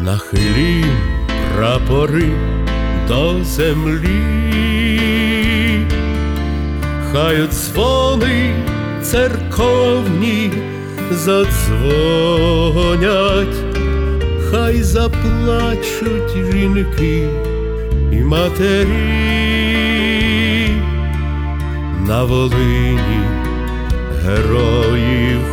Нахилім прапори до землі, хай дзвони церковні задзвонять, хай заплачуть жінки і матері. На Волині героїв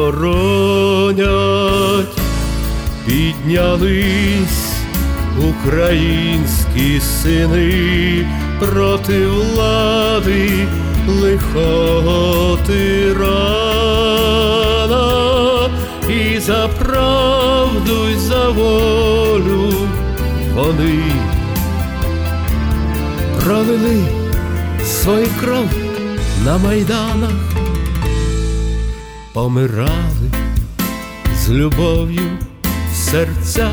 хоронять, піднялись українські сини проти влади лихого тирана. І за правду, й за волю вони пролили свою кров на майданах, помирали з любов'ю в серцях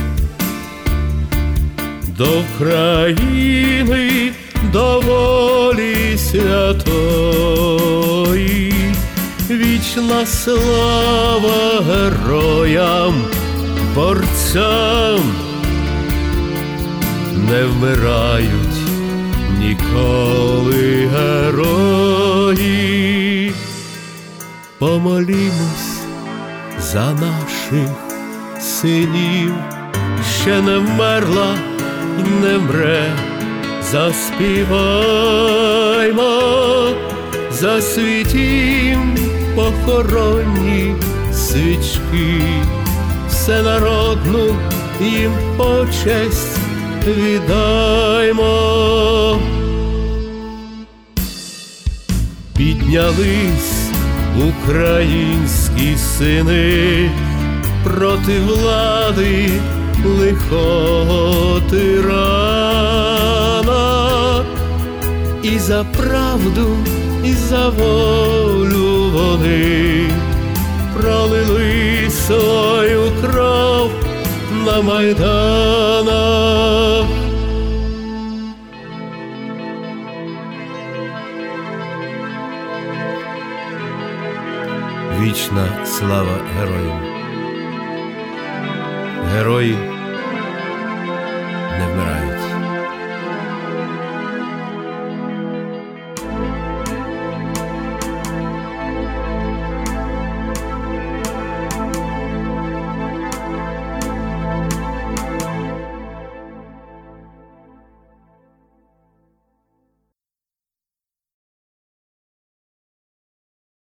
до країни, до волі святої. Вічна слава героям, борцям, не вмирають ніколи герої. Помолімось за наших синів, ще не вмерла й не вмре. Заспіваймо, засвітім похоронні свічки, всенародну їм почесть віддаймо. Піднялись українські сини проти влади лихого тирана. І за правду, і за волю вони пролили свою кров на майданах. Вічна слава героям. Герої не вмирають.